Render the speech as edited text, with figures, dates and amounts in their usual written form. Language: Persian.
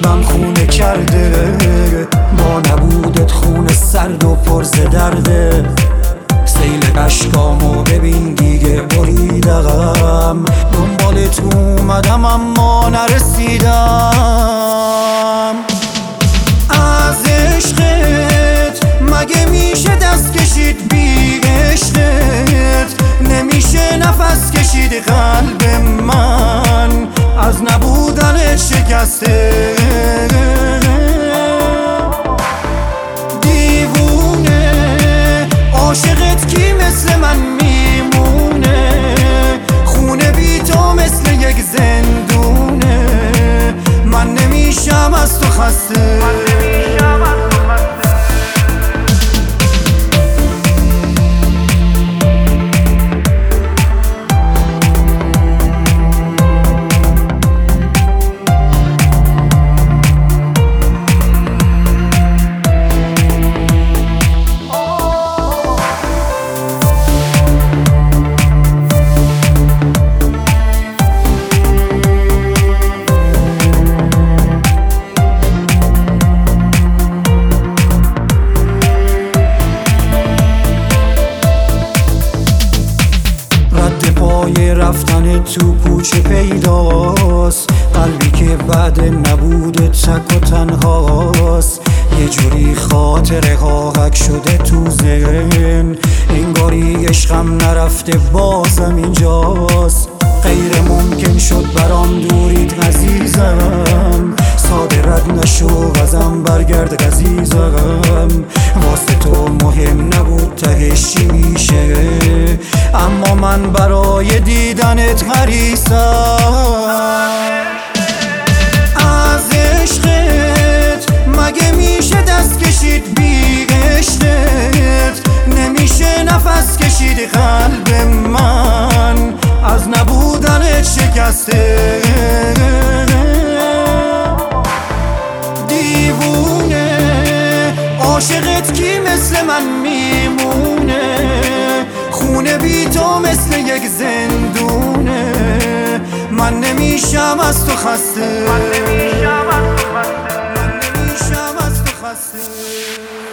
قلبم خونه کرده، با نبودت خونه سرد و پر ز درده. سیل اشکامو ببین دیگه بریدم، دنبالت اومدم اما نرسیدم. از عشقت مگه میشه دست کشید، بی عشقت نمیشه نفس کشید. قلب من از نبودنت شکسته، دیوونه عاشقت کی مثل من میمونه. خونه بی تو مثل یک زندونه، من نمیشم از تو خسته. پای رفتن تو کوچه پیداست، قلبی که بعد نبوده تک و تنهاست. یه جوری خاطره ها حک شده تو ذهن، انگاری عشقم نرفته بازم اینجاست. غیر ممکن شد برام دوریت عزیزم، ساده رد نشو ازم برگرد عزیزم. واسه تو مهم نبود تهش چی میشه، اما من برای دیدنت حریصم. از عشقت مگه میشه دست کشید، بی عشقت نمیشه نفس کشید. قلب من از نبودنت شکسته، دیوونه عاشقت کی مثل من میمونه. خونه بی تو مثل یک زندونه، من نمیشم از تو خسته.